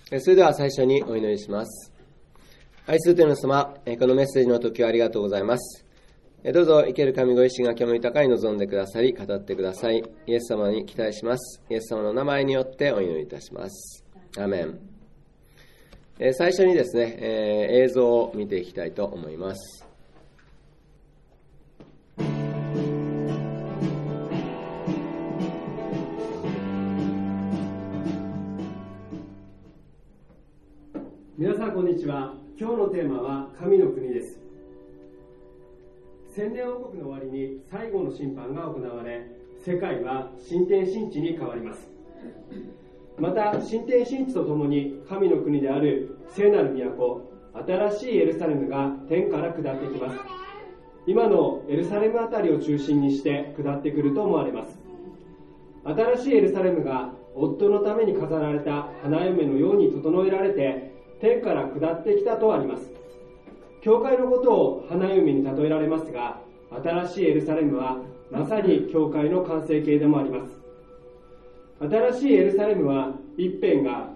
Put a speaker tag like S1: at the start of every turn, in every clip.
S1: それでは最初にお祈りします。愛する天の様、このメッセージの時をありがとうございます。どうぞ生ける神ご自身が興味豊かに望んでくださり、語ってください。イエス様に期待します。イエス様の名前によってお祈りいたします。アーメン。最初にですね、映像を見ていきたいと思います。
S2: 皆さんこんにちは。今日のテーマは神の国です。千年王国の終わりに最後の審判が行われ、世界は新天新地に変わります。また新天新地とともに神の国である聖なる都、新しいエルサレムが天から下ってきます。今のエルサレムあたりを中心にして下ってくると思われます。新しいエルサレムが夫のために飾られた花嫁のように整えられて天から下ってきたとあります。教会のことを花嫁に例えられますが、新しいエルサレムはまさに教会の完成形でもあります。新しいエルサレムは一辺が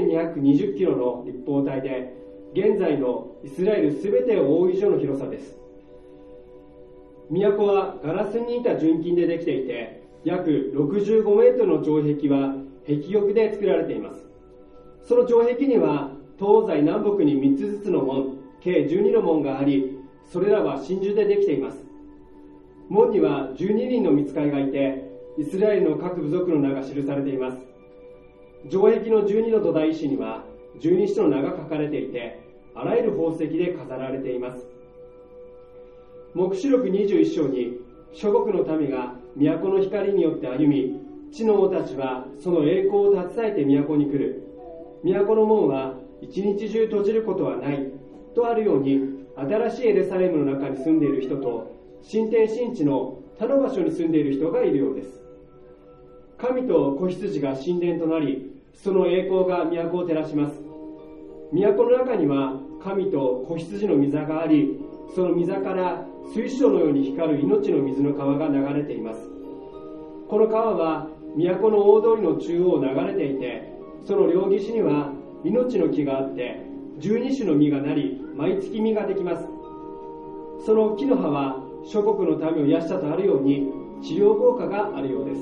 S2: 2220キロの立方体で、現在のイスラエルすべてを覆う以上の広さです。都はガラスに似た純金でできていて、約65メートルの城壁は壁玉で作られています。その城壁には東西南北に3つずつの門、計12の門があり、それらは真珠でできています。門には12人の御使いがいて、イスラエルの各部族の名が記されています。城壁の12の土台石には12使徒の名が書かれていて、あらゆる宝石で飾られています。黙示録21章に、諸国の民が都の光によって歩み、地の王たちはその栄光を携えて都に来る。都の門は一日中閉じることはないとあるように、新しいエルサレムの中に住んでいる人と新天新地の他の場所に住んでいる人がいるようです。神と子羊が神殿となり、その栄光が都を照らします。都の中には神と子羊の御座があり、その御座から水晶のように光る命の水の川が流れています。この川は都の大通りの中央を流れていて、その両岸には命の木があって、12種の実がなり、毎月実ができます。その木の葉は諸国の民を癒したとあるように、治療効果があるようです。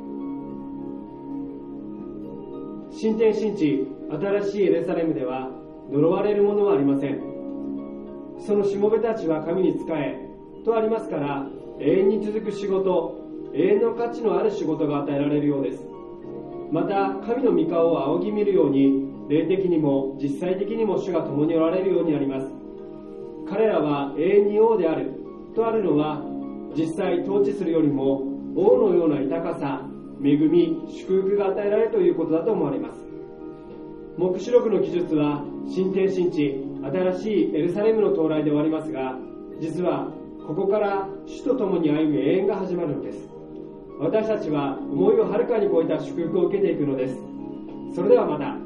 S2: 新天新地、新しいエルサレムでは呪われるものはありません。そのしもべたちは神に仕えとありますから、永遠に続く仕事、永遠の価値のある仕事が与えられるようです。また神の御顔を仰ぎ見るように、霊的にも実際的にも主が共におられるようになります。彼らは永遠に王であるとあるのは、実際統治するよりも王のような豊かさ、恵み、祝福が与えられるということだと思われます。黙示録の記述は新天新地、新しいエルサレムの到来で終わりますが、実はここから主と共に歩む永遠が始まるのです。私たちは思いをはるかに超えた祝福を受けていくのです。それではまた。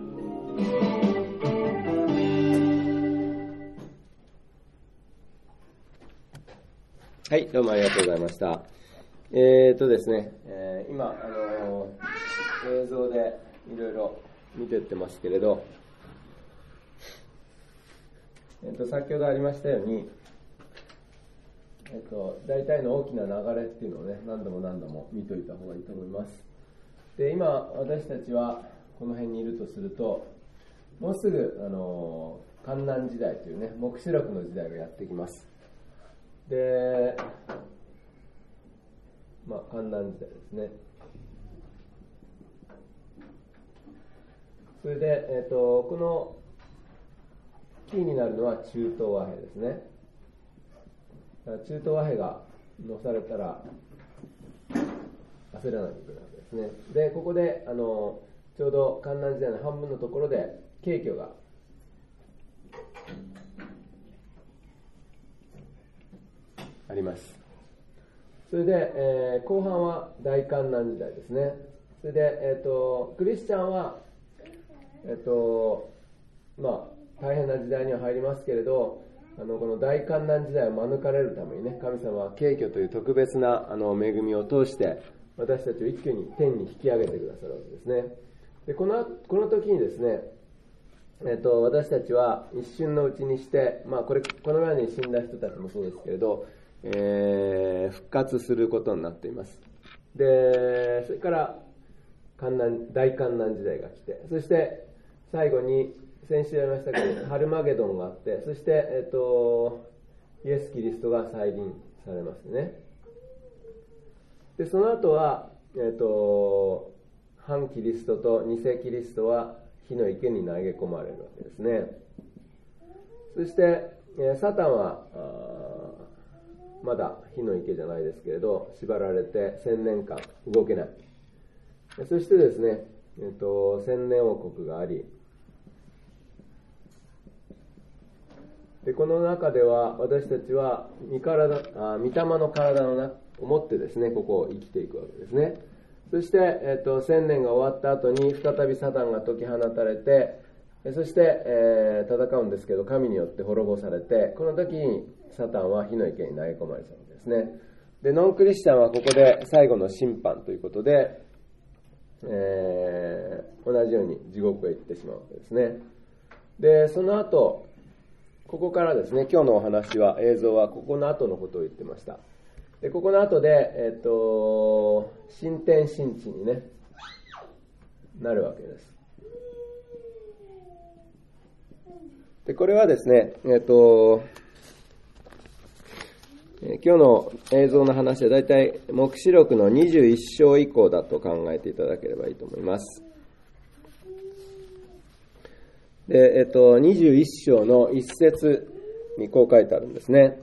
S1: はい、どうもありがとうございました。ですね、今、映像でいろいろ見てってますけれど、先ほどありましたように、大体の大きな流れっていうのをね、何度も見といた方がいいと思います。で、今、私たちはこの辺にいるとすると、もうすぐ、観難時代というね、黙示録の時代がやってきます。で、観難時代ですね。それで、このキーになるのは中東和平ですね。中東和平が載されたら焦らないといけないわけですね。で、ここでちょうど観難時代の半分のところで景挙があります。それで、後半は大観難時代ですね。それで、クリスチャンは、大変な時代には入りますけれど、この大観難時代を免れるためにね、神様は景挙という特別な恵みを通して私たちを一挙に天に引き上げてくださるわけですね。で、この時にですね、 私たちは一瞬のうちにして、このように死んだ人たちもそうですけれど、復活することになっています。で、それから大観難時代が来て、そして最後に先週やりましたけどハルマゲドンがあって、そして、イエス・キリストが再臨されますね。でその後は、反キリストと偽キリストは火の池に投げ込まれるわけですね。そして、サタンはまだ火の池じゃないですけれど、縛られて1000年間動けない。そしてですね、千年王国があり、でこの中では私たちは御霊の体を持ってですね、ここを生きていくわけですね。そして、千年が終わった後に再びサタンが解き放たれて、そして、戦うんですけど、神によって滅ぼされて、この時にサタンは火の池に投げ込まれちゃうんですね。でノンクリスチャンはここで最後の審判ということで、同じように地獄へ行ってしまうわけですね。でその後、ここからですね、今日のお話は、映像はここの後のことを言ってました。でここの後で、新天新地にねなるわけです。でこれはですね、今日の映像の話はだいたい黙示録の21章以降だと考えていただければいいと思います。で、21章の1節にこう書いてあるんですね。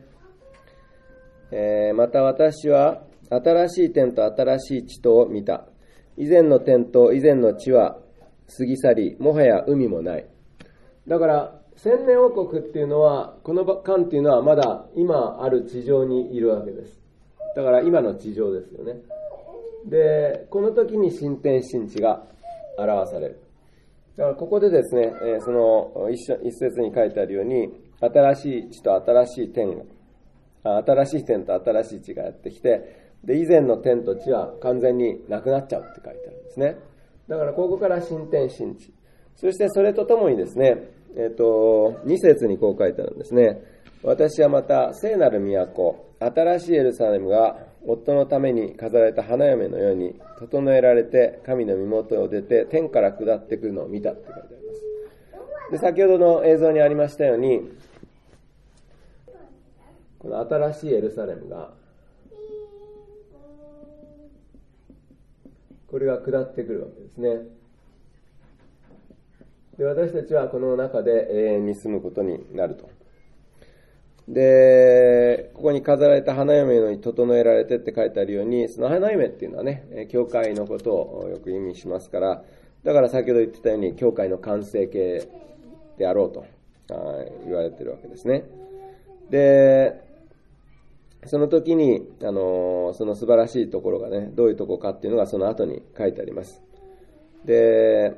S1: また私は新しい天と新しい地とを見た。以前の天と以前の地は過ぎ去り、もはや海もない。だから千年王国っていうのは、この間っていうのはまだ今ある地上にいるわけです。だから今の地上ですよね。でこの時に新天新地が表される。だからここでですね、その一節に書いてあるように、新しい地と新しい天と新しい地がやってきて、で以前の天と地は完全になくなっちゃうって書いてあるんですね。だからここから新天新地、そしてそれとともにですね、2節にこう書いてあるんですね。私はまた聖なる都、新しいエルサレムが夫のために飾られた花嫁のように整えられて、神の身元を出て天から下ってくるのを見たって書いてあります。で先ほどの映像にありましたように、この新しいエルサレムが、これが下ってくるわけですね。で私たちはこの中で永遠に住むことになると。でここに飾られた花嫁のように整えられてって書いてあるように、その花嫁っていうのはね、教会のことをよく意味しますから、だから先ほど言ってたように教会の完成形であろうと言われているわけですね。でその時にその素晴らしいところがね、どういうところかっていうのがその後に書いてあります。で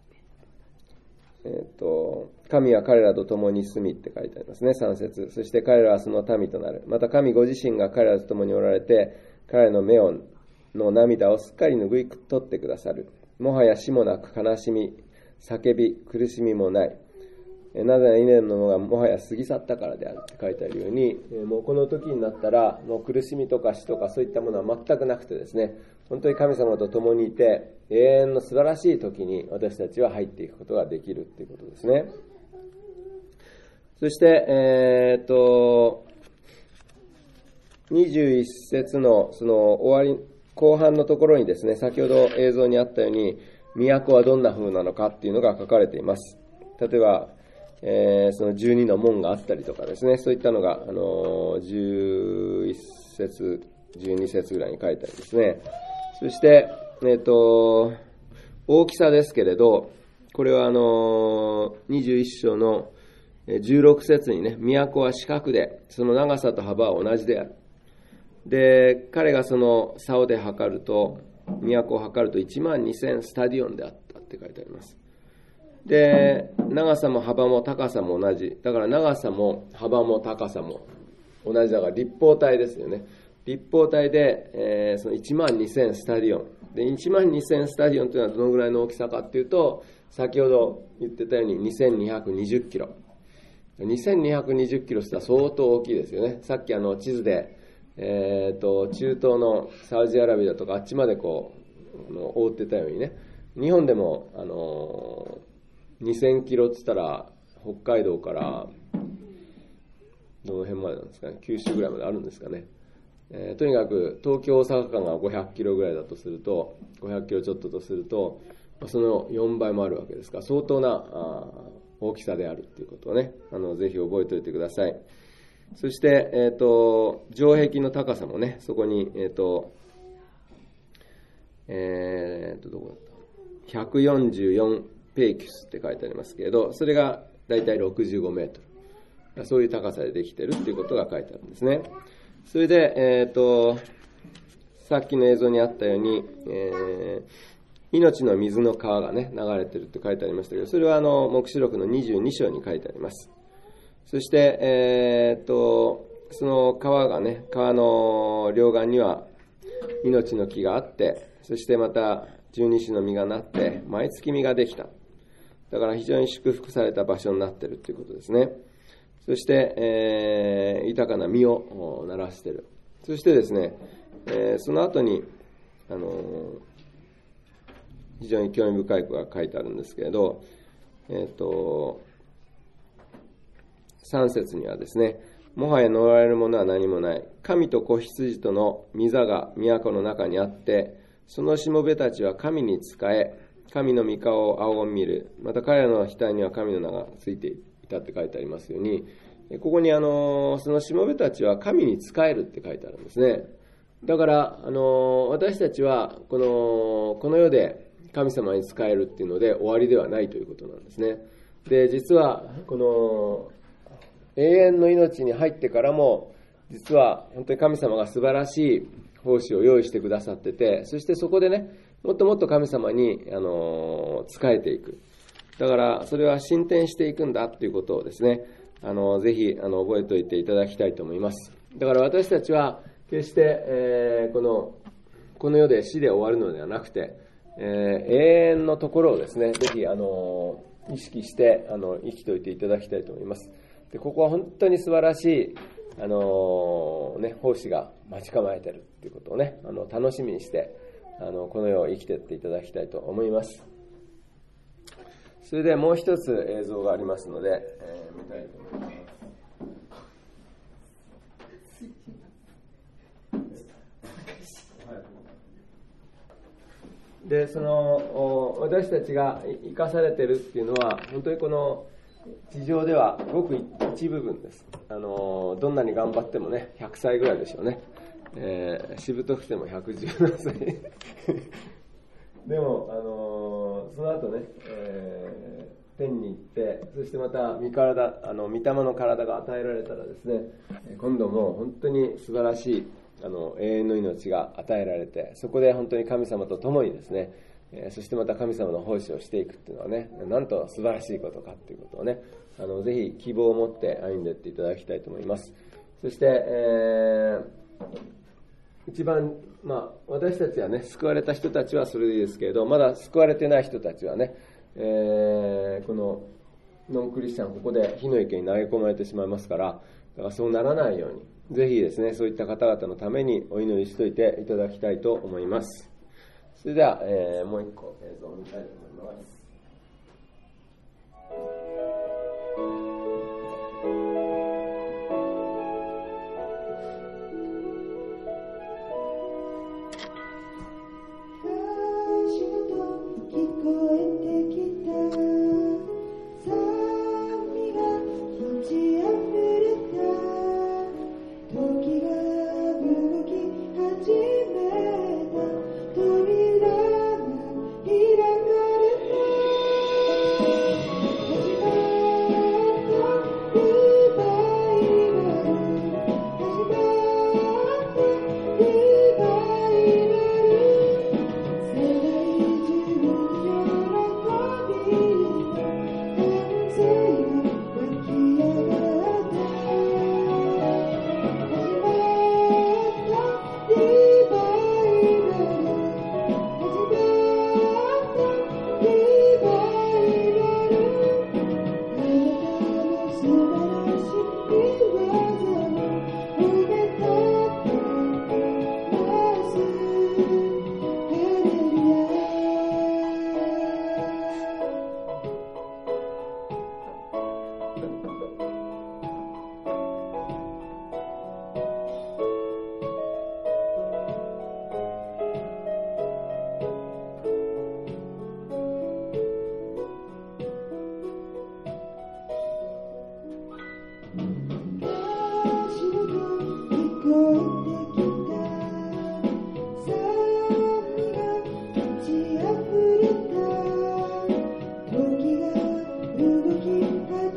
S1: 神は彼らと共に住みって書いてありますね、3節。そして彼らはその民となる。また神ご自身が彼らと共におられて、彼らの目の涙をすっかり拭い取ってくださる。もはや死もなく、悲しみ、叫び、苦しみもない。なぜなら以前のものがもはや過ぎ去ったからであるって書いてあるように、もうこの時になったらもう苦しみとか死とかそういったものは全くなくてですね、本当に神様と共にいて永遠の素晴らしい時に私たちは入っていくことができるっていうことですね。そして21節のその終わり後半のところにですね、先ほど映像にあったように都はどんな風なのかっていうのが書かれています。例えばその12の門があったりとかですね、そういったのが11節12節ぐらいに書いてありますね。そして大きさですけれど、これは21章の16節にね、都は四角でその長さと幅は同じである。で彼がその竿で測ると、都を測ると12000スタディオンであったって書いてあります。で長さも幅も高さも同じだから、長さも幅も高さも同じだから立方体ですよね。立方体で、その12000スタディオンで、12000スタディオンというのはどのぐらいの大きさかっていうと、 先ほど言ってたように2220キロ。2220キロしたら相当大きいですよね。さっき地図で、中東のサウジアラビアとかあっちまでこう覆ってたようにね、日本でも2000キロって言ったら北海道からどの辺までなんですかね、九州ぐらいまであるんですかね。とにかく東京大阪間が500キロぐらいだとすると、500キロちょっととすると、その4倍もあるわけですから、相当な大きさであるということをね、ぜひ覚えておいてください。そして、城壁の高さもね、そこに、どこだった144ペイキュスって書いてありますけれど、それがだいたい65メートル。そういう高さでできているということが書いてあるんですね。それで、さっきの映像にあったように、命の水の川がね、流れてるって書いてありましたけど、それは黙示録の22章に書いてあります。そして、その川がね、川の両岸には命の木があって、そしてまた十二支の実がなって、毎月実ができた。だから非常に祝福された場所になっているということですね。そして、豊かな実をならしている。そしてですね、その後に、非常に興味深いことが書いてあるんですけれど、3節にはですね、もはや乗られるものは何もない。神と子羊との御座が都の中にあって、そのしもべたちは神に仕え、神の御顔を仰ぎ見る。また彼らの額には神の名がついていたって書いてありますように、ここにそのしもべたちは神に仕えるって書いてあるんですね。だから私たちはこの世で神様に仕えるっていうので終わりではないということなんですね。で、実はこの永遠の命に入ってからも、実は本当に神様が素晴らしい奉仕を用意してくださってて、そしてそこでね、もっともっと神様に仕えていく。だからそれは進展していくんだということをですね、ぜひ覚えておいていただきたいと思います。だから私たちは決して、この世で死で終わるのではなくて、永遠のところをですね、ぜひ意識して生きておいていただきたいと思います。で、ここは本当に素晴らしい奉仕が待ち構えているということをね、楽しみにしてこの世を生きていっていただきたいと思います。それでもう一つ映像がありますので、見たいと思います。で、私たちが生かされているっていうのは、本当にこの地上ではごく一部分です。どんなに頑張ってもね、100歳ぐらいでしょうね。しぶとくても117歳。でも、その後ね、天に行って、そしてまた御霊の体が与えられたらですね、今度も本当に素晴らしい永遠の命が与えられて、そこで本当に神様と共にですね、そしてまた神様の奉仕をしていくっていうのはね、なんと素晴らしいことかっていうことをね、ぜひ希望を持って歩んでいっていただきたいと思います。そして、一番、私たちはね、救われた人たちはそれでいいですけれど、まだ救われてない人たちはね、このノンクリスチャン、ここで火の池に投げ込まれてしまいますから、だからそうならないように、ぜひですね、そういった方々のためにお祈りしといていただきたいと思います。それでは、もう一個映像を見たいと思います。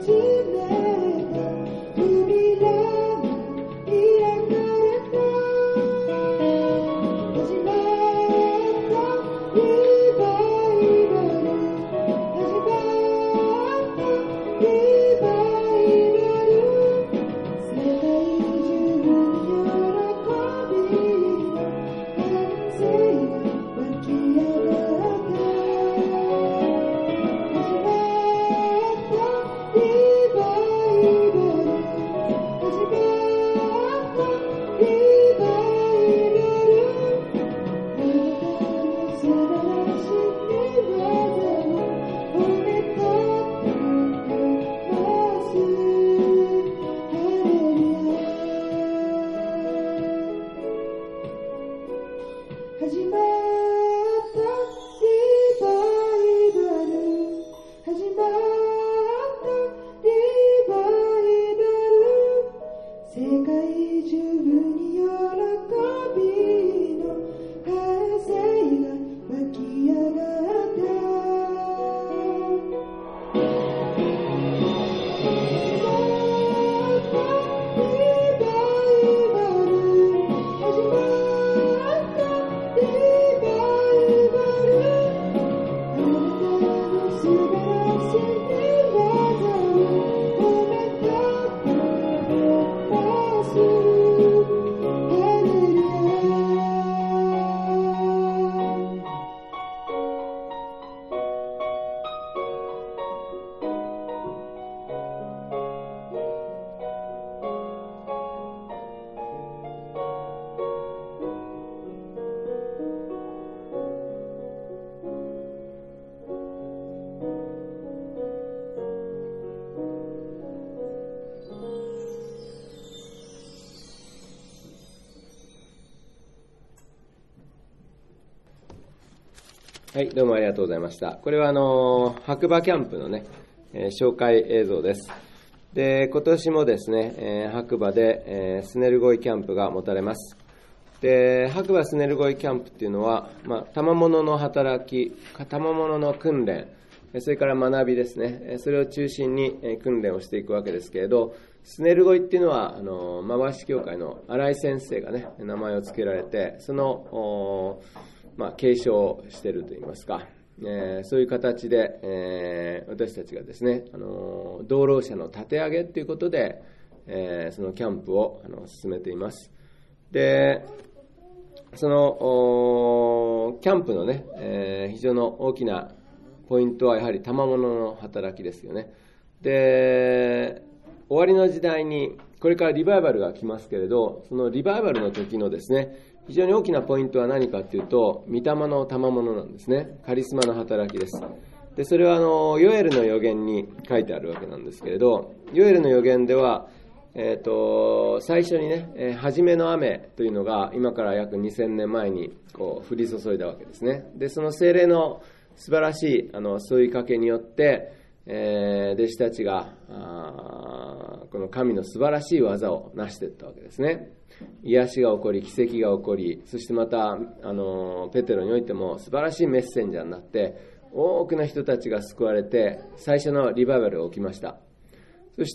S1: はい、どうもありがとうございました。これは白馬キャンプのね、紹介映像です。で、今年もですね、白馬で、スネルゴイキャンプが持たれます。で、白馬スネルゴイキャンプっていうのは、賜物の働き、賜物の訓練、それから学びですね、それを中心に訓練をしていくわけですけれど、スネルゴイっていうのは、幻教会の新井先生がね、名前を付けられて、その、継承しているといいますか、そういう形で、私たちがですね、道路者の立て上げということで、そのキャンプを進めています。で、そのキャンプのね、非常の大きなポイントはやはり賜物の働きですよね。で、終わりの時代にこれからリバイバルが来ますけれど、そのリバイバルの時のですね、非常に大きなポイントは何かというと、御霊の賜物なんですね。カリスマの働きです。で、それはヨエルの預言に書いてあるわけなんですけれど、ヨエルの預言では、最初にね、初めの雨というのが今から約2000年前にこう降り注いだわけですね。で、その聖霊の素晴らしい添いかけによって、弟子たちがこの神の素晴らしい技を成していったわけですね。癒しが起こり、奇跡が起こり、そしてまたペテロにおいても素晴らしいメッセンジャーになって多くの人たちが救われて最初のリバイバルが起きました。そして、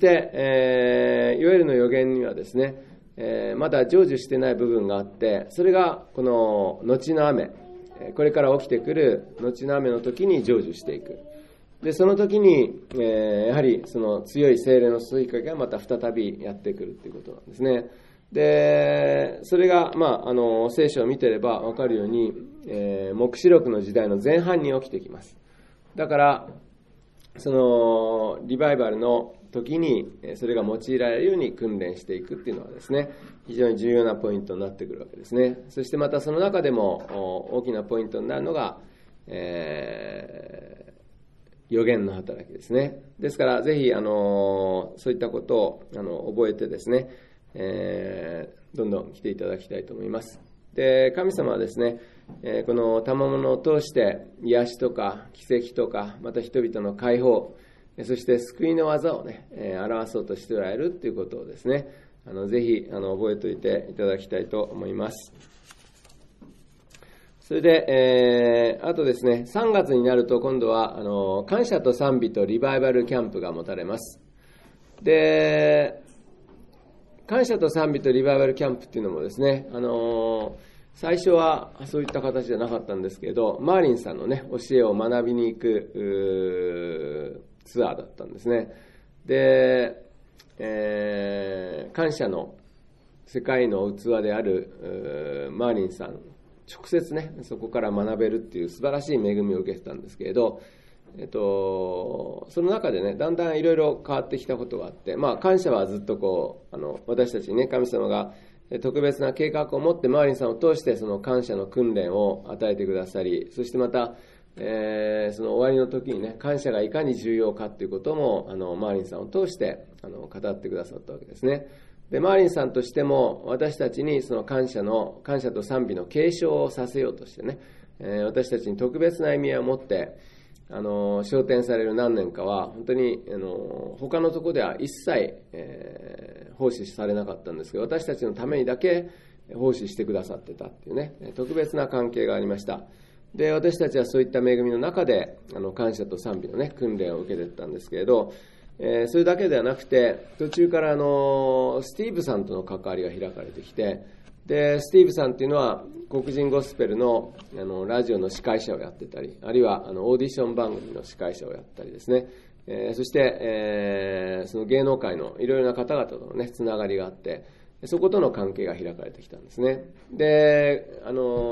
S1: ヨエルの預言にはですね、まだ成就してない部分があって、それがこの後の雨、これから起きてくる後の雨の時に成就していく。で、その時に、やはりその強い聖霊の追加がまた再びやってくるということなんですね。で、それが、聖書を見てれば分かるように、黙示録の時代の前半に起きてきます。だから、そのリバイバルの時にそれが用いられるように訓練していくっていうのはですね、非常に重要なポイントになってくるわけですね。そしてまたその中でも大きなポイントになるのが、預言の働きですね。ですからぜひそういったことを覚えてですね、どんどん来ていただきたいと思います。で、神様はですね、この賜物を通して癒しとか奇跡とか、また人々の解放、そして救いの技をね、表そうとしておられるということをですね、ぜひ覚えておいていただきたいと思います。それで、あとですね、3月になると今度は感謝と賛美とリバイバルキャンプが持たれます。 で、感謝と賛美とリバイバルキャンプっていうのもですね、最初はそういった形じゃなかったんですけど、マーリンさんのね、教えを学びに行くツアーだったんですね。で、感謝の世界の器であるマーリンさん、直接ね、そこから学べるっていう素晴らしい恵みを受けてたんですけれど、その中でね、だんだんいろいろ変わってきたことがあって、感謝はずっとこう、私たちにね、神様が特別な計画を持ってマーリンさんを通してその感謝の訓練を与えてくださり、そしてまた、その終わりの時にね、感謝がいかに重要かということもマーリンさんを通して語ってくださったわけですね。で、マーリンさんとしても私たちにその感謝と賛美の継承をさせようとしてね、私たちに特別な意味合いを持って昇天される何年かは本当に他のところでは一切、奉仕されなかったんですけど、私たちのためにだけ奉仕してくださってたっていうね、特別な関係がありました。で、私たちはそういった恵みの中で感謝と賛美のね訓練を受けていったんですけれど、それだけではなくて途中からスティーブさんとの関わりが開かれてきて、でスティーブさんっていうのは黒人ゴスペルのラジオの司会者をやってたり、あるいはオーディション番組の司会者をやったりですね、そして、その芸能界のいろいろな方々とのねつながりがあって、そことの関係が開かれてきたんですね。で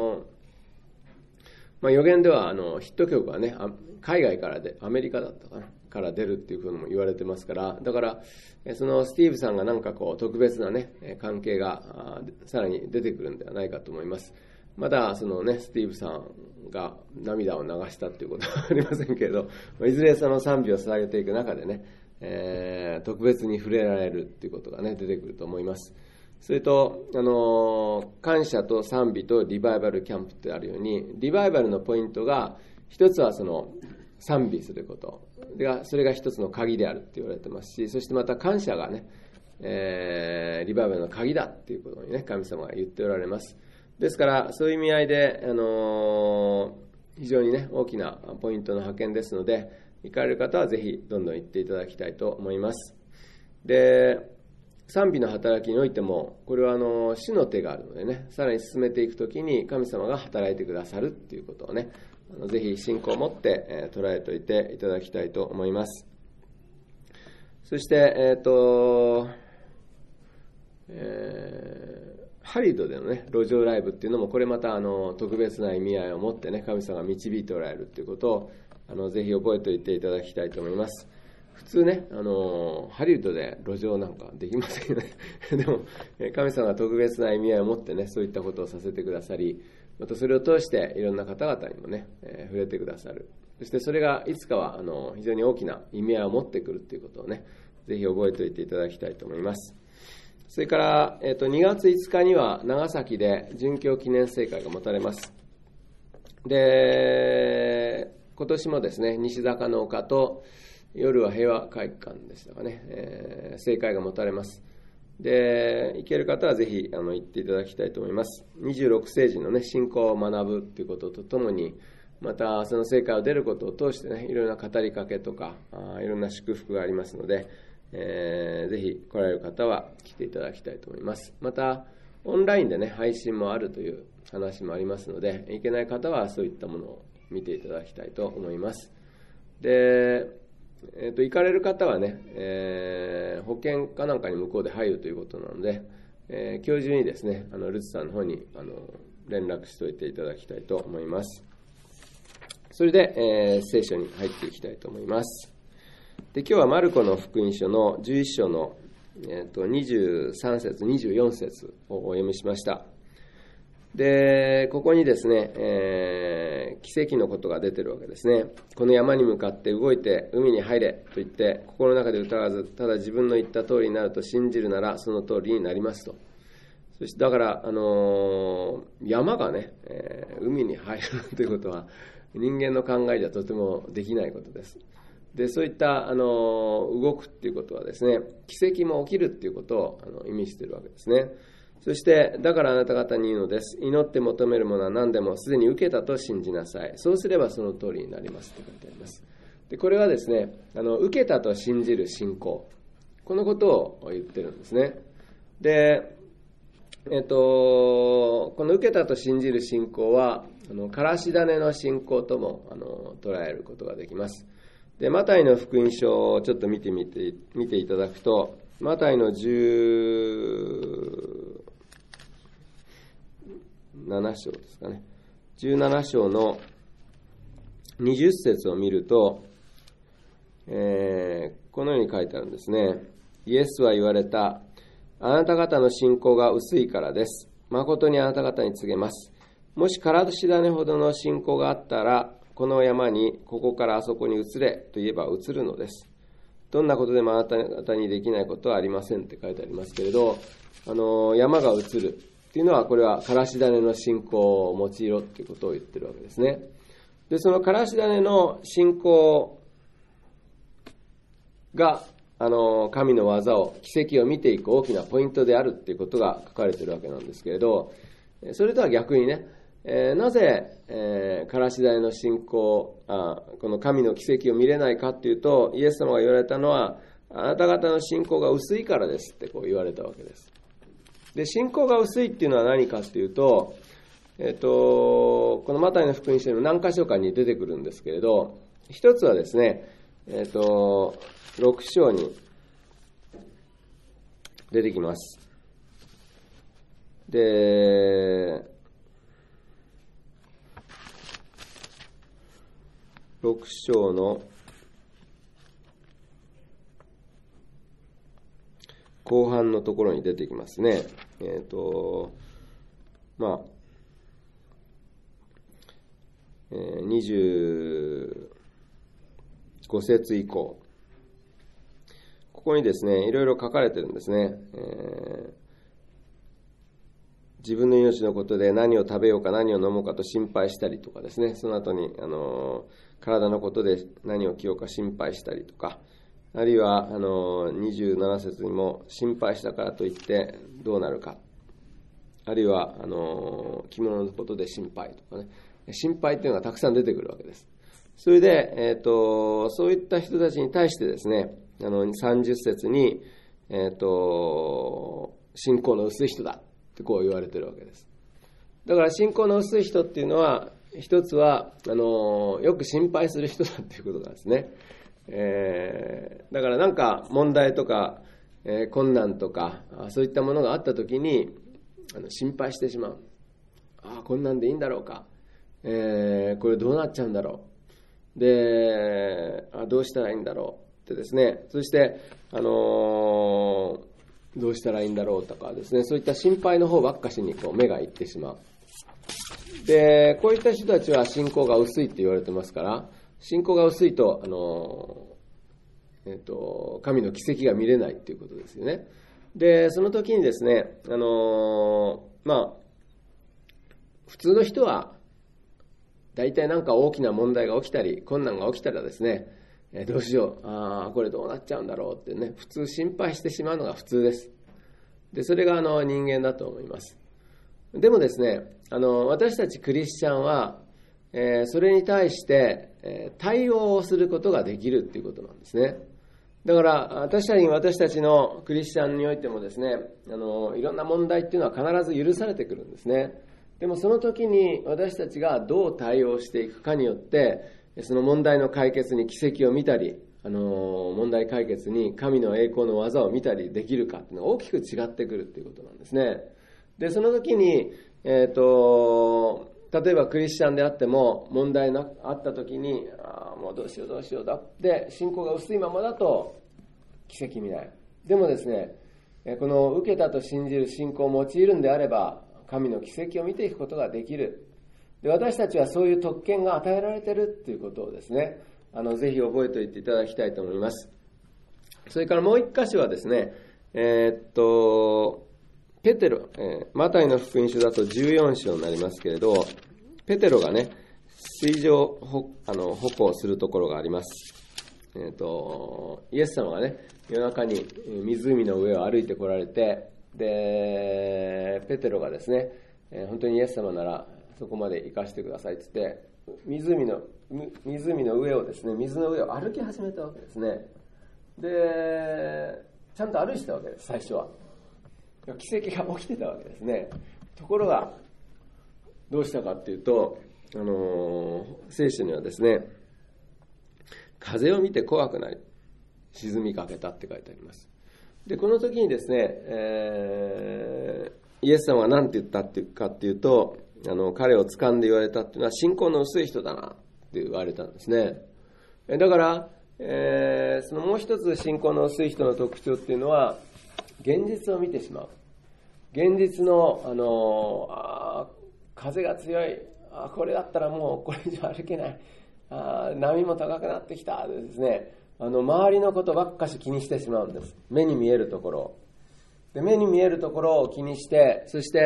S1: 予言ではヒット曲はね海外からでアメリカだったかなから出るっていうふうにも言われてますから、だからそのスティーブさんがなんかこう特別なね関係がさらに出てくるんではないかと思います。まだそのねスティーブさんが涙を流したっていうことはありませんけれど、いずれその賛美を捧げていく中でね、特別に触れられるっていうことがね出てくると思います。それと感謝と賛美とリバイバルキャンプってあるように、リバイバルのポイントが一つはその賛美すること、それが一つの鍵であるって言われてますし、そしてまた感謝がね、リバイバルの鍵だっていうことにね神様が言っておられます。ですからそういう意味合いで、非常にね大きなポイントの派遣ですので、行かれる方はぜひどんどん行っていただきたいと思います。で、賛美の働きにおいてもこれは主の手があるのでね、さらに進めていくときに神様が働いてくださるっていうことをね、ぜひ信仰を持って、捉えておいていただきたいと思います。そして、ハリウッドでのね路上ライブっていうのもこれまた特別な意味合いを持ってね神様が導いておられるということをぜひ覚えておいていただきたいと思います。普通ねハリウッドで路上なんかできませんよねでも神様が特別な意味合いを持ってねそういったことをさせてくださり、またそれを通していろんな方々にもね、触れてくださる。そしてそれがいつかは非常に大きな意味合いを持ってくるということをねぜひ覚えておいていただきたいと思います。それから、2月5日には長崎で殉教記念聖会が持たれます。で、今年もですね、西坂の丘と夜は平和会館でしたかね、聖会が持たれます。で、行ける方はぜひ行っていただきたいと思います。26世紀のね、信仰を学ぶということとともに、またその聖会を出ることを通してね、いろいろな語りかけとか、いろんな祝福がありますので、ぜひ来られる方は来ていただきたいと思います。またオンラインでね配信もあるという話もありますので、行けない方はそういったものを見ていただきたいと思います。で、行かれる方はね、保険かなんかに向こうで入るということなので、今日中にですねルツさんの方に連絡しておいていただきたいと思います。それで、聖書に入っていきたいと思います。で、今日はマルコの福音書の11章の、23節24節をお読みしました。で、ここにですね、奇跡のことが出てるわけですね。この山に向かって動いて海に入れと言って心の中で疑わず、ただ自分の言った通りになると信じるならその通りになりますと。そしてだから、山がね、海に入るということは人間の考えではとてもできないことです。で、そういった動くっていうことはですね、奇跡も起きるっていうことを意味しているわけですね。そしてだからあなた方に言うのです。祈って求めるものは何でもすでに受けたと信じなさい。そうすればその通りになりますと書いてあります。で、これはですね、受けたと信じる信仰、 このことを言ってるんですね。で、この受けたと信じる信仰は、からし種の信仰とも捉えることができます。で、マタイの福音書をちょっと見ていただくと、マタイの17章ですかね。17章の20節を見ると、このように書いてあるんですね。イエスは言われた。あなた方の信仰が薄いからです。誠にあなた方に告げます。もしからし種ほどの信仰があったら、この山にここからあそこに移れと言えば移るのです。どんなことでもあなた方にできないことはありませんって書いてありますけれど、山が移るっていうのは、これはからし種の信仰を用いろっていうことを言ってるわけですね。で、そのからし種の信仰が神の技を、奇跡を見ていく大きなポイントであるっていうことが書かれているわけなんですけれど、それとは逆にね、なぜ、からし種の信仰、この神の奇跡を見れないかっていうと、イエス様が言われたのは、あなた方の信仰が薄いからですってこう言われたわけです。で、信仰が薄いっていうのは何かっていうと、このマタイの福音書にも何箇所かに出てくるんですけれど、一つはですね、6章に出てきます。で、6章の後半のところに出てきますね。25節以降。ここにですね、いろいろ書かれてるんですね。自分の命のことで何を食べようか何を飲もうかと心配したりとかですね、その後に体のことで何を着ようか心配したりとか、あるいは27節にも心配したからといってどうなるか、あるいは着物のことで心配とかね、心配っていうのがたくさん出てくるわけです。それで、そういった人たちに対してですね、30節に、信仰の薄い人だってこう言われてるわけです。だから信仰の薄い人っていうのは、一つはよく心配する人だっていうことなんですね。だからなんか問題とか、困難とかそういったものがあったときに心配してしまう。こんなんでいいんだろうか、これどうなっちゃうんだろう、でどうしたらいいんだろうってですね、そしてどうしたらいいんだろうとかですね、そういった心配の方ばっかしにこう目がいってしまう。で、こういった人たちは信仰が薄いって言われてますから、信仰が薄いと神の奇跡が見れないっていうことですよね。で、その時にですね、普通の人は大体なんか大きな問題が起きたり困難が起きたらですね、どうしよう、これどうなっちゃうんだろうってね、普通心配してしまうのが普通です。で、それが人間だと思います。でもですね、私たちクリスチャンは、それに対して、対応をすることができるっていうことなんですね。だから私たちのクリスチャンにおいてもですね、いろんな問題っていうのは必ず許されてくるんですね。でもその時に私たちがどう対応していくかによって、その問題の解決に奇跡を見たり、問題解決に神の栄光の技を見たりできるかっていうのが大きく違ってくるっていうことなんですね。で、その時に、例えばクリスチャンであっても問題があった時に、もうどうしようだって信仰が薄いままだと奇跡見ない。でもですね、この受けたと信じる信仰を用いるんであれば神の奇跡を見ていくことができる。で、私たちはそういう特権が与えられているっていうことをですね、ぜひ覚えておいていただきたいと思います。それからもう一箇所はですね、ペテロ、マタイの福音書だと14章になりますけれど、ペテロがね、水上歩行するところがあります。イエス様がね、夜中に湖の上を歩いてこられて、で、ペテロがですね、本当にイエス様ならそこまで行かせてくださいって言って、湖の上をですね、水の上を歩き始めたわけですね。で、 ちゃんと歩いてたわけです、最初は。奇跡が起きてたわけですね。ところがどうしたかっていうと、聖書にはですね、風を見て怖くなり沈みかけたって書いてあります。でこの時にですね、イエス様が何て言ったかっていうと、彼を掴んで言われたっていうのは、信仰の薄い人だなって言われたんですね。だから、そのもう一つ信仰の薄い人の特徴っていうのは、現実を見てしまう。現実の、風が強い、これだったらもうこれ以上歩けない、波も高くなってきたでですね、周りのことばっかし気にしてしまうんです。目に見えるところで、目に見えるところを気にして、そして、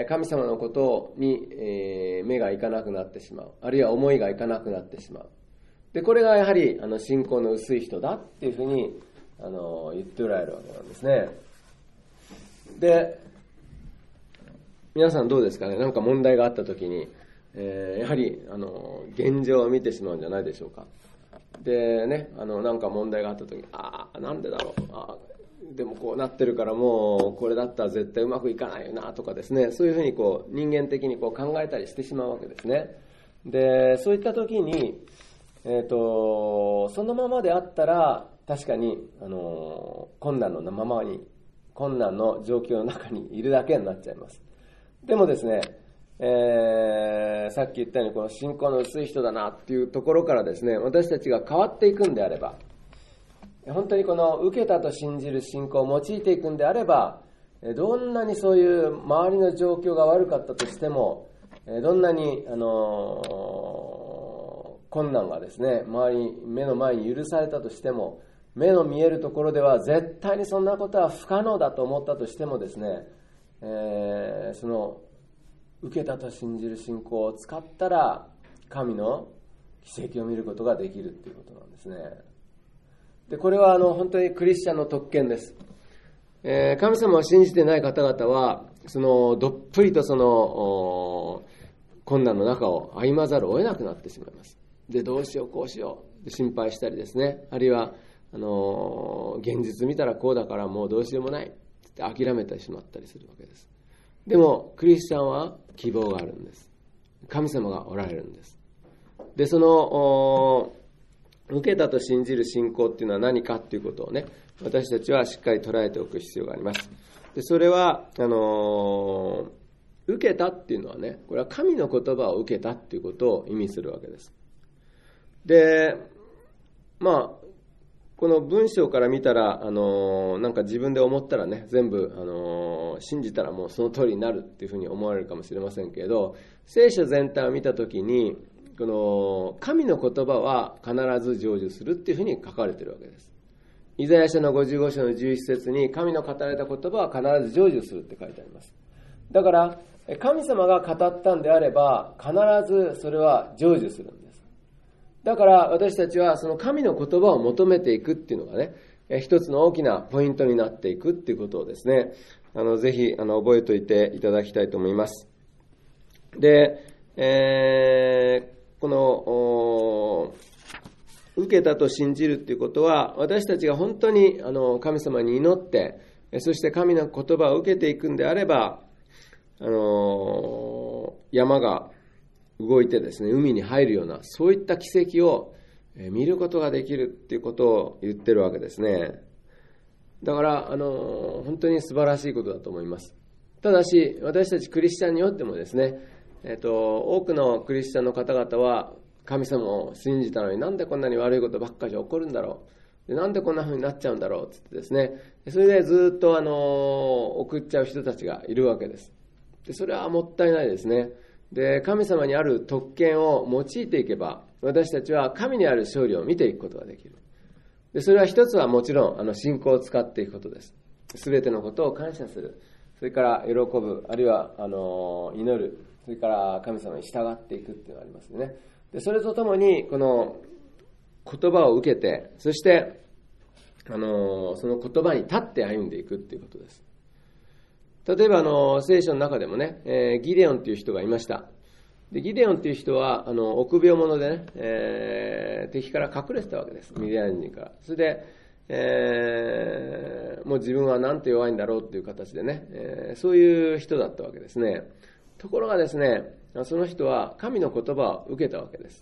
S1: 神様のことに、目がいかなくなってしまう、あるいは思いがいかなくなってしまう。でこれがやはり信仰の薄い人だっていうふうに言っておられるわけなんですね。で皆さんどうですかね。なんか問題があった時に、やはり現状を見てしまうんじゃないでしょうか。でね、なんか問題があった時に、なんでだろう、でもこうなってるからもうこれだったら絶対うまくいかないよなとかですね、そういうふうに人間的に考えたりしてしまうわけですね。でそういった時に、そのままであったら確かに困難のままに、困難の状況の中にいるだけになっちゃいます。でもですね、さっき言ったようにこの信仰の薄い人だなっていうところからですね、私たちが変わっていくんであれば、本当にこの受けたと信じる信仰を用いていくんであれば、どんなにそういう周りの状況が悪かったとしても、どんなに困難がですね、目の前に許されたとしても、目の見えるところでは絶対にそんなことは不可能だと思ったとしてもですね、その受けたと信じる信仰を使ったら神の奇跡を見ることができるということなんですね。でこれは本当にクリスチャンの特権です。神様を信じてない方々はどっぷりと困難の中を歩まざるを得なくなってしまいます。でどうしようこうしようで心配したりですね、あるいは現実見たらこうだからもうどうしようもないって諦めてしまったりするわけです。でもクリスチャンは希望があるんです。神様がおられるんです。で受けたと信じる信仰っていうのは何かっていうことをね、私たちはしっかり捉えておく必要があります。でそれは受けたっていうのはね、これは神の言葉を受けたっていうことを意味するわけです。でこの文章から見たらなんか自分で思ったらね、全部信じたらもうその通りになるっていうふうに思われるかもしれませんけれど、聖書全体を見たときにこの神の言葉は必ず成就するっていうふうに書かれているわけです。イザヤ書の55章の11節に神の語られた言葉は必ず成就するって書いてあります。だから神様が語ったんであれば必ずそれは成就するんです。だから私たちはその神の言葉を求めていくっていうのがね、一つの大きなポイントになっていくっていうことをですね、ぜひ覚えておいていただきたいと思います。で、この受けたと信じるっていうことは、私たちが本当に神様に祈って、そして神の言葉を受けていくんであれば、山が動いてですね、海に入るようなそういった奇跡を見ることができるっていうことを言ってるわけですね。だから本当に素晴らしいことだと思います。ただし私たちクリスチャンによってもですね、多くのクリスチャンの方々は神様を信じたのになんでこんなに悪いことばっかり起こるんだろう、でなんでこんな風になっちゃうんだろうってってですね、それでずっと送っちゃう人たちがいるわけです。でそれはもったいないですね。で神様にある特権を用いていけば、私たちは神にある勝利を見ていくことができる。でそれは一つはもちろん信仰を使っていくことです。すべてのことを感謝する、それから喜ぶ、あるいは祈る、それから神様に従っていくっていうのがありますよね。でそれとともにこの言葉を受けて、そしてその言葉に立って歩んでいくっていうことです。例えば聖書の中でもね、ギデオンという人がいました。でギデオンという人は臆病者でね、敵から隠れてたわけです、ミディアン人から。それで、 もう自分はなんて弱いんだろうっていう形でね、そういう人だったわけですね。ところがですね、その人は神の言葉を受けたわけです。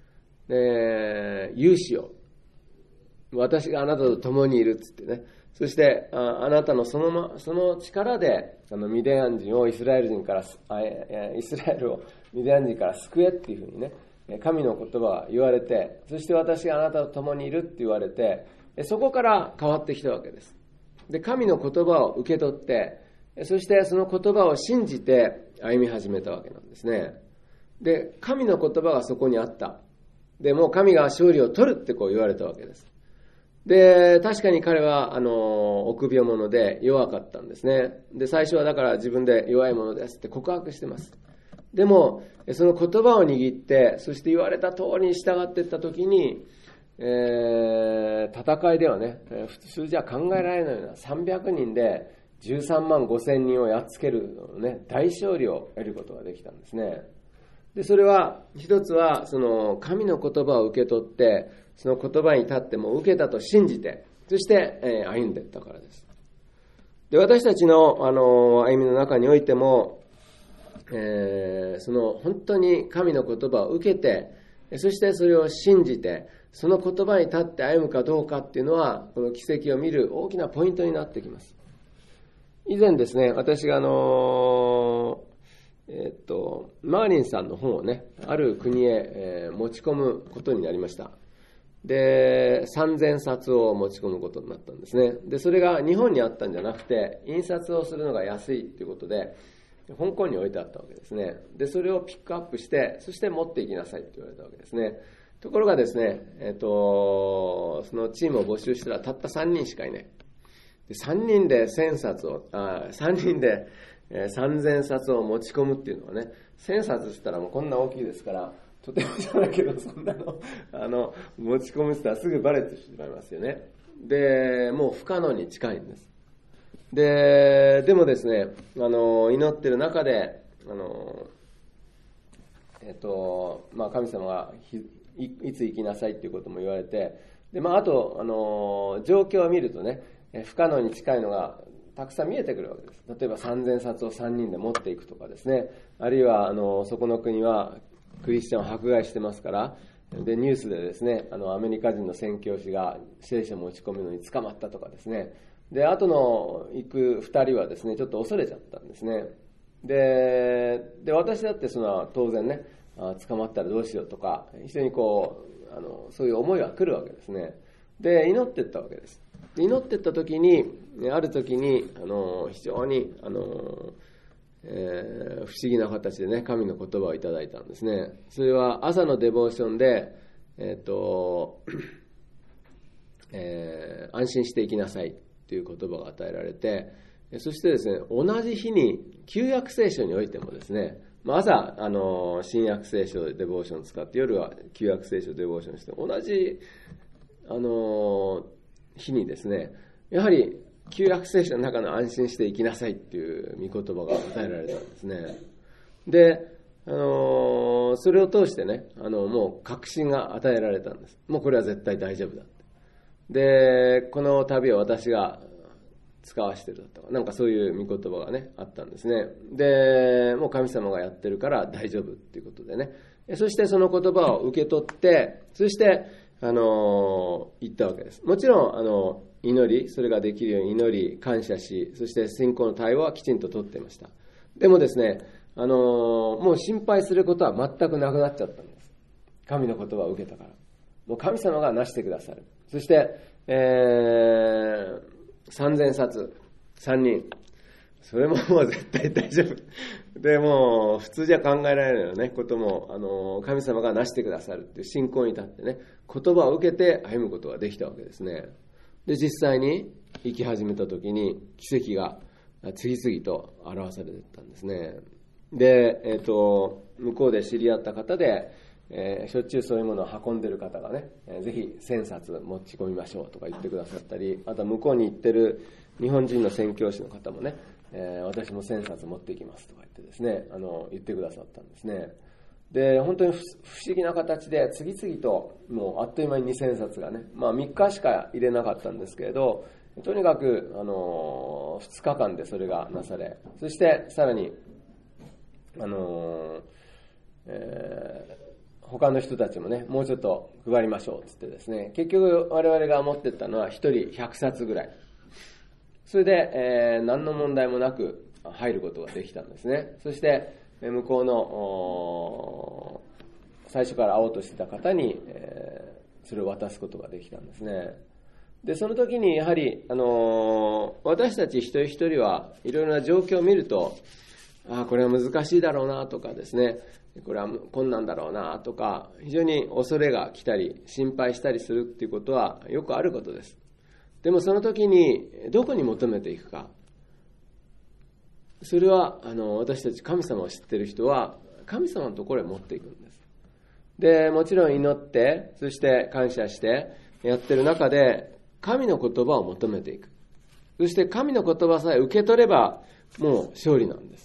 S1: 勇士よ、私があなたと共にいるっつってね、そしてあなたのその力でミディアン人をイスラエルをミディアン人から救えっていうふうにね、神の言葉が言われて、そして私があなたと共にいるって言われて、そこから変わってきたわけです。で、神の言葉を受け取って、そしてその言葉を信じて歩み始めたわけなんですね。で、神の言葉がそこにあった。で、もう神が勝利を取るってこう言われたわけです。で、確かに彼は臆病者で弱かったんですね。で、最初はだから自分で弱い者ですって告白してます。でもその言葉を握って、そして言われた通りに従っていったときに、戦いではね、普通じゃ考えられないような300人で13万5千人をやっつける、ね、大勝利を得ることができたんですね。で、それは一つはその神の言葉を受け取って、その言葉に立っても受けたと信じて、そして歩んでいったからです。で、私たちの歩みの中においても、その本当に神の言葉を受けて、そしてそれを信じて、その言葉に立って歩むかどうかっていうのは、この奇跡を見る大きなポイントになってきます。以前ですね、私がマーリンさんの本をね、ある国へ持ち込むことになりました。で、3000冊を持ち込むことになったんですね。で、それが日本にあったんじゃなくて、印刷をするのが安いということで、香港に置いてあったわけですね。で、それをピックアップして、そして持っていきなさいと言われたわけですね。ところがですね、そのチームを募集したらたった3人しかいない。で、3人で1000冊を、3人で3000冊を持ち込むっていうのはね、1000冊したらもうこんな大きいですから、とてもじゃないけど、そんなの、持ち込むって言ったらすぐバレてしまいますよね。で、もう不可能に近いんです。でもですね、祈ってる中で、神様がいつ行きなさいっていうことも言われて、で、あと、状況を見るとね、不可能に近いのがたくさん見えてくるわけです。例えば3000冊を3人で持っていくとかですね、あるいは、そこの国はクリスチャンを迫害してますから、で、ニュースでですね、アメリカ人の宣教師が聖書を持ち込むのに捕まったとかですね、で、後の行く2人はですね、ちょっと恐れちゃったんですね。で、私だって当然ね、捕まったらどうしようとか、非常にそういう思いが来るわけですね。で、祈っていったわけです。で、祈っていった時に、ある時に、非常に、不思議な形でね、神の言葉をいただいたんですね。それは朝のデボーションで、安心していきなさいという言葉が与えられて、そしてですね、同じ日に旧約聖書においてもですね、朝新約聖書でデボーションを使って、夜は旧約聖書でデボーションして、同じ日にですね、やはり旧約聖書の中の安心して生きなさいっていう御言葉が与えられたんですね。で、それを通してね、もう確信が与えられたんです。もうこれは絶対大丈夫だって。で、この旅を私が使わしてるだとか、なんかそういう御言葉がね、あったんですね。で、もう神様がやってるから大丈夫っていうことでね。そしてその言葉を受け取って、そして、言ったわけです。もちろん、祈り、それができるように祈り、感謝し、そして信仰の対応はきちんと取っていました。でもですね、もう心配することは全くなくなっちゃったんです。神の言葉を受けたから。もう神様がなしてくださる。そして、3000冊、3人。それももう絶対大丈夫。で、もう普通じゃ考えられないようなね、ことも、神様がなしてくださるっていう信仰に立ってね、言葉を受けて歩むことができたわけですね。で、実際に生き始めた時に奇跡が次々と表されていったんですね。で、向こうで知り合った方で、しょっちゅうそういうものを運んでる方がね、ぜひ1000冊持ち込みましょうとか言ってくださったり、あとは向こうに行ってる日本人の宣教師の方もね、私も1000冊持っていきますとか言ってですね、言ってくださったんですね。 で本当に不思議な形で次々ともうあっという間に2000冊がね、3日しか入れなかったんですけれど、とにかく、2日間でそれがなされ、そしてさらに、他の人たちもね、もうちょっと配りましょうって言ってですね、結局我々が持ってったのは1人100冊ぐらい。それで、何の問題もなく入ることができたんですね。そして向こうの最初から会おうとしてた方に、それを渡すことができたんですね。でその時にやはり、私たち一人一人はいろいろな状況を見ると、これは難しいだろうなとかですね、これは困難だろうなとか、非常に恐れが来たり心配したりするっていうことはよくあることです。でもその時にどこに求めていくか、それは私たち神様を知っている人は神様のところへ持っていくんです。でもちろん祈って、そして感謝してやってる中で神の言葉を求めていく。そして神の言葉さえ受け取ればもう勝利なんです。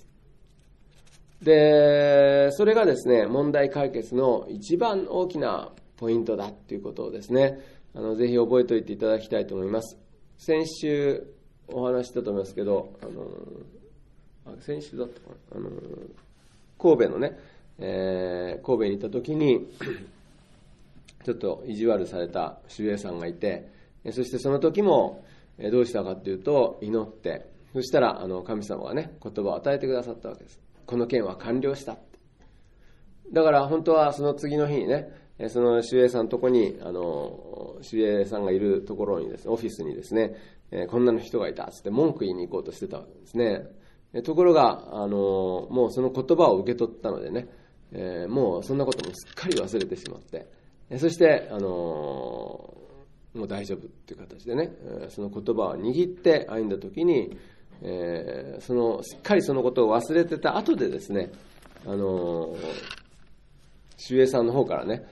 S1: でそれがですね、問題解決の一番大きなポイントだということをですね、ぜひ覚えておいていただきたいと思います。先週お話したと思いますけど、先週だったかな、神戸のね、神戸に行った時にちょっと意地悪された守衛さんがいて、そしてその時もどうしたかというと祈って、そしたら神様がね言葉を与えてくださったわけです。この件は完了した。だから本当はその次の日にね、その守衛さんのとこに守衛さんがいるところにですね、オフィスにですね、こんなの人がいたっつって文句言いに行こうとしてたわけですね。ところがもうその言葉を受け取ったのでね、もうそんなこともすっかり忘れてしまって、そしてもう大丈夫っていう形でね、その言葉を握って歩んだ時に、すっかりそのことを忘れてた後でですね、守衛さんの方からね、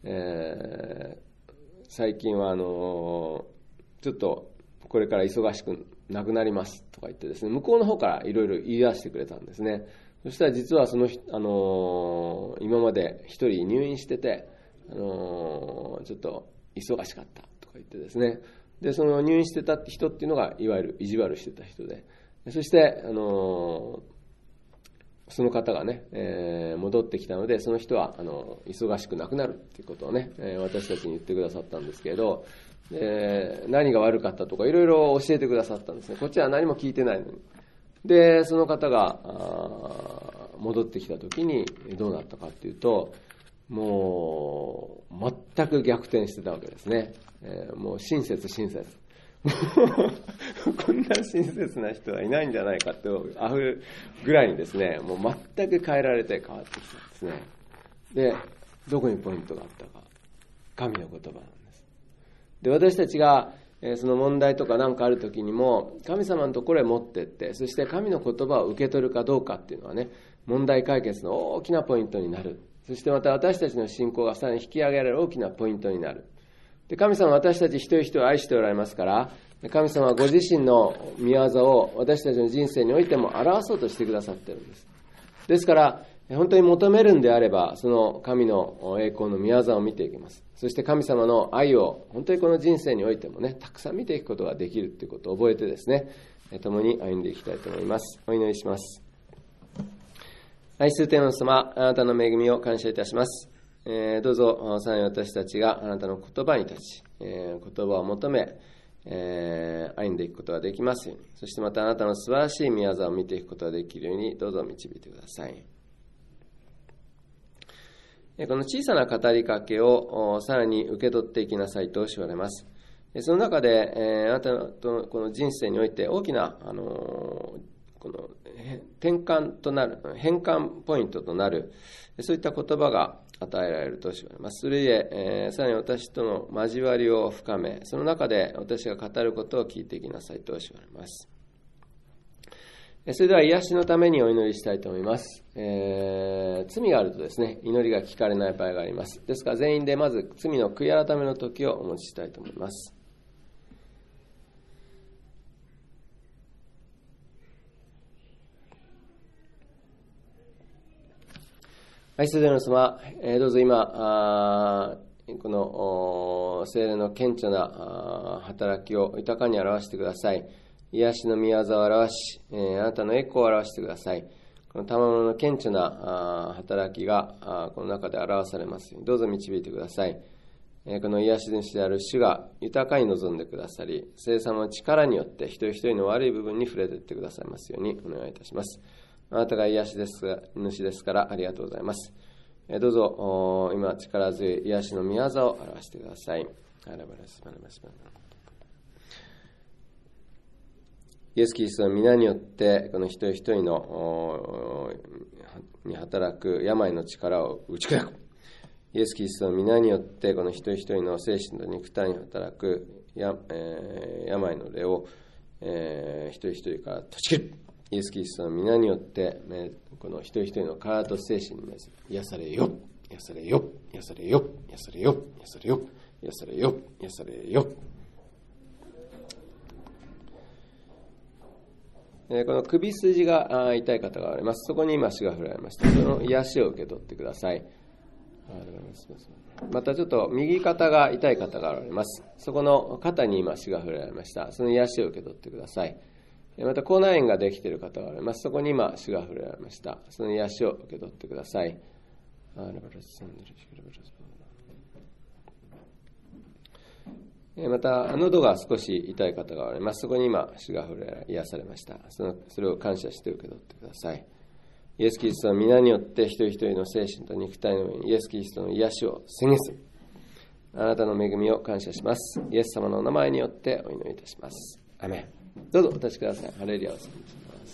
S1: 最近はちょっとこれから忙しくなくなりますとか言ってですね、向こうの方からいろいろ言い出してくれたんですね。そしたら実はその今まで一人入院してて、ちょっと忙しかったとか言ってですね、でその入院してた人っていうのがいわゆる意地悪してた人で、そしてその方がね、戻ってきたので、その人は忙しくなくなるっていうことをね、私たちに言ってくださったんですけれど、何が悪かったとかいろいろ教えてくださったんですね。こっちは何も聞いてないのに。でその方が戻ってきた時にどうなったかっていうと、もう全く逆転してたわけですね。もう親切こんな親切な人はいないんじゃないかとあふるぐらいにですね、もう全く変えられて変わってきたんですね。でどこにポイントがあったか、神の言葉なんです。で私たちがその問題とか何かある時にも神様のところへ持っていって、そして神の言葉を受け取るかどうかっていうのはね、問題解決の大きなポイントになる。そしてまた私たちの信仰がさらに引き上げられる大きなポイントになる。で神様は私たち一人一人を愛しておられますから、神様はご自身の御業を私たちの人生においても表そうとしてくださっているんです。ですから本当に求めるんであれば、その神の栄光の御業を見ていきます。そして神様の愛を本当にこの人生においてもね、たくさん見ていくことができるということを覚えてですね、共に歩んでいきたいと思います。お祈りします。愛する天の様、あなたの恵みを感謝いたします。どうぞさらに私たちがあなたの言葉に立ち、言葉を求め、歩んでいくことができますように、そしてまたあなたの素晴らしい御業を見ていくことができるようにどうぞ導いてください。この小さな語りかけをさらに受け取っていきなさいと言われます。その中であなたのこの人生において大きなこの転換となる、変換ポイントとなる、そういった言葉が与えられると言われます。それゆえさらに私との交わりを深め、その中で私が語ることを聞いていきなさいと言われます。それでは癒しのためにお祈りしたいと思います。罪があるとですね、祈りが聞かれない場合があります。ですから全員でまず罪の悔い改めの時をお持ちしたいと思います。 愛する皆様、どうぞ今、この聖霊の顕著な働きを豊かに表してください。癒しの御業を表し、あなたの栄光を表してください。この賜物の顕著な働きがこの中で表されますように、どうぞ導いてください。この癒し主である主が豊かに望んでくださり、聖様の力によって一人一人の悪い部分に触れていってくださいますようにお願いいたします。あなたが癒し主ですからありがとうございます。どうぞ今力強い癒しの御業を表してください。イエス・キリストの皆によってこの一人一人のに働く病の力を打ち砕く。イエス・キリストの皆によってこの一人一人の精神と肉体に働く病の霊を一人一人から断ち切る。イエス・キリストの皆によってこの一人一人の体と精神に癒されよ、癒されよ、癒されよ、癒されよ、癒されよ、癒されよ、癒されよ。この首筋が痛い方がおります。そこに今足が振られました。その癒しを受け取ってください。またちょっと右肩が痛い方がおられます。そこの肩に今足が振られました。その癒しを受け取ってください。また口内炎ができている方がおられます。そこに今足が振られました。その癒しを受け取ってください。また喉が少し痛い方がおられます。そこに今足が振られ癒されました。それを感謝して受け取ってください。イエス・キリストの皆によって一人一人の精神と肉体の上にイエス・キリストの癒しを宣言する。あなたの恵みを感謝します。イエス様のお名前によってお祈りいたします。アメン。どうぞお立ちください。ハレルヤを賛美します。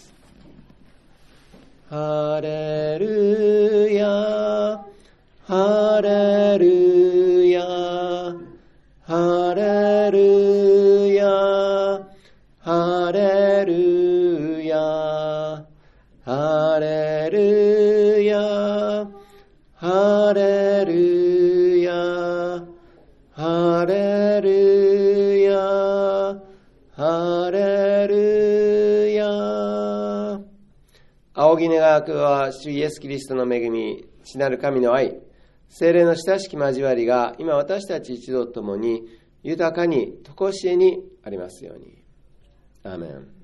S1: ハレルヤ、ハレルヤ、ハレルヤ、ハレルヤ、ハレルヤ、ハレルヤ、ハレルヤ、ハレルヤ。仰ぎ願くは主イエスキリストの恵み、父なる神の愛、聖霊の親しき交わりが今私たち一同ともに豊かに常しえにありますように。アーメン。